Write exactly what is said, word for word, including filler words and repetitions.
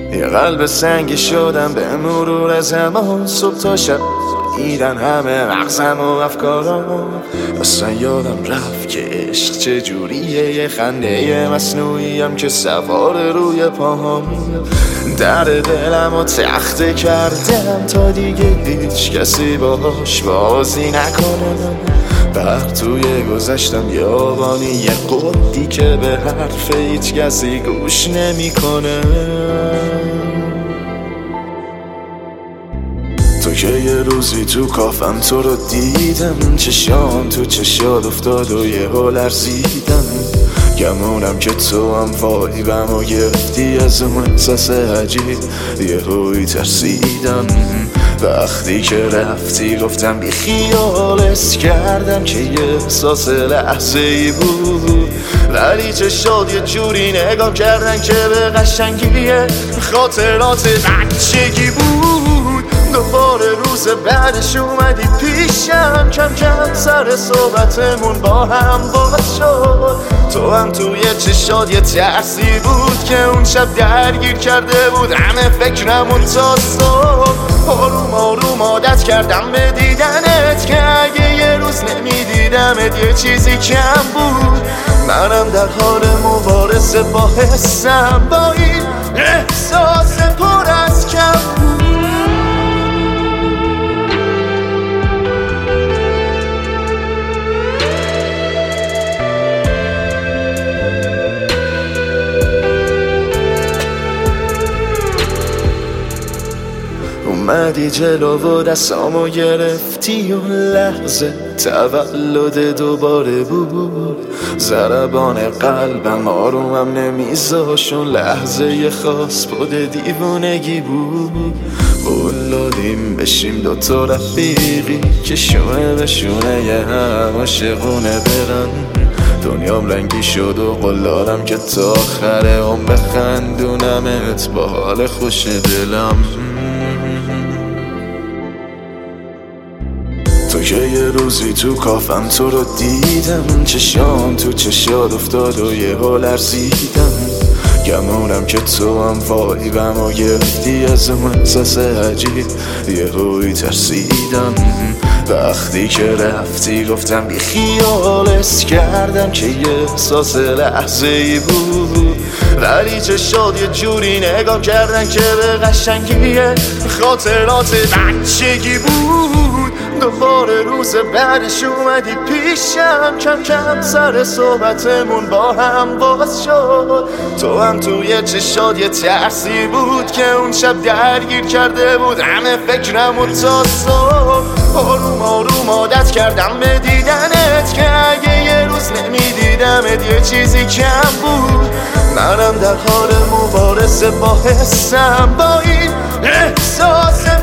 یه قلب سنگی شدم به مرور زمان. صبح تا شب دیدن همه مغزم و افکارم. اصلا یادم رفت که عشق چجوریه، یه خنده مصنوعیم که سوار روی پاهم. در دلم و تخته کردم تا دیگه هیچ کسی باش بازی نکنه. بر توی گذشتم یابانی یه قدی که به حرف هیچ کسی گوش نمیکنه. تو که یه روزی تو کافم تو رو دیدم، چشام تو چشات افتاد و یه ها لرزیدم. گمونم که تو هم وایبم و گرفتی از اون احساس عجیب، یه هایی ترسیدم. وقتی که رفتی گفتم بی خیالت کردم که یه احساس لحظه ای بود، ولی چشات یه جوری نگاه کردن که به قشنگی خاطرات بچگی بود. دوباره روز بعدش اومدی پیشم، کم کم سر صحبتمون با هم باز شد. تو هم توی چشات یه ترسی بود که اون شب درگیر کرده بود همه فکرمون تا صبح. آروم آروم عادت کردم به دیدنت که اگه یه روز نمیدیدمت یه چیزی کم بود. منم در حال مبارزه با حسم، با این احساس پر از کم بود. اومدی جلو و دستامو گرفتی، اون لحظه تولد دوباره بود. ضربان قلبم آرومم نمیذاش، اون لحظه یه خاص بود دیوونگی بود. قولادیم بشیم دوتا رفیقی که شونه به شونه یه هم عاشقونه برن. دنیام رنگی شد و قولادم که تا آخره هم بخندونمت با حال خوش دلم. تو که یه روزی تو کافم تو رو دیدم، چشام تو چشات افتاد و یه ها لرزیدم. گمونم که تو هم وایبم و گرفتی از اون احساس عجیب، یه هایی ترسیدم. وقتی که رفتی گفتم بی خیالت کردم که یه احساس لحظه ای بود، ولی چشات یه جوری نگاه کردن که به قشنگی خاطرات بچگی بود. دوباره روز بعدش اومدی پیشم، کم کم سر صحبتمون با هم باز شد. تو هم توی چشات یه ترسی بود که اون شب درگیر کرده بود همه فکرمون تا صبح. آروم آروم عادت کردم به دیدنت که اگه یه روز نمیدیدمت یه چیزی کم بود. منم در حال مبارزه با حسم، با این احساس